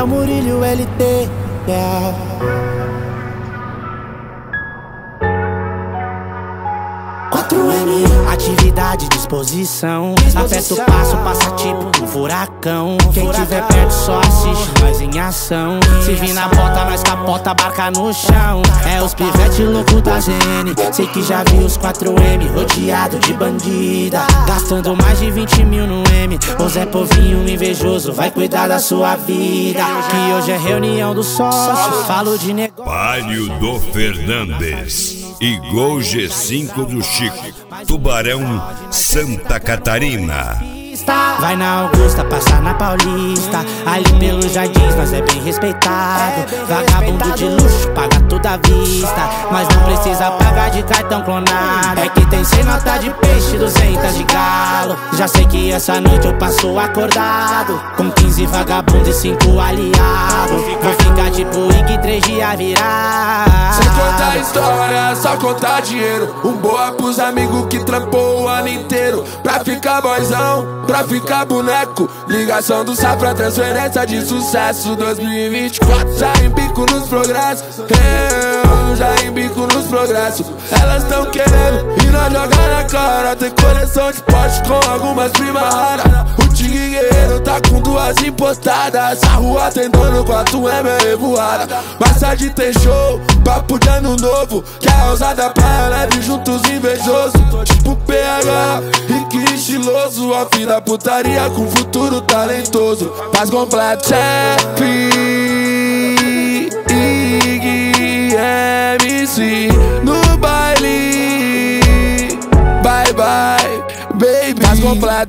o Murilo e o LT, yeah. Atividade, disposição. Aperta o passo, passa tipo um furacão. Quem tiver perto só assiste nós em ação. Se vir na bota, nós capota a barca no chão. É os pivete louco da ZN. Sei que já vi os 4M rodeado de bandida, gastando mais de 20 mil no M. O Zé Povinho invejoso vai cuidar da sua vida. Que hoje é reunião do sócio. Falo de negócio. Palio do Fernandes e Gol G5 do Chico, Tubarão, Santa Catarina. Vai na Augusta, passa na Paulista. Ali pelos jardins nós é bem respeitado. Vagabundo de luxo, paga tudo à vista. Mas não precisa pagar de cartão clonado. É que tem 100 nota de peixe, 200 de galo. Já sei que essa noite eu passo acordado, com 15 vagabundos e 5 aliados. Vou ficar tipo Ig 3 dias virar. Sem contar história, só contar dinheiro. Boa pros amigos que trampou o ano inteiro. Pra ficar boizão, pra ficar boneco. Ligação do Safra, transferência de sucesso. 2024 já embico nos progressos. Eu já embico nos progressos. Elas tão querendo e nós jogar na cara. Tem coleção de poste com algumas primas raras. O Tigre Guerreiro tá com 2 importadas. A rua tem dono, 4M é revoada. Mais tarde tem show, papo de ano novo. Que a ousada praia leve juntos invejoso. Tipo PH, rico e estiloso. A fim da putaria com futuro talentoso. Paz completo, Chef, Ig, MC no baile. Bye bye, baby. Paz completo.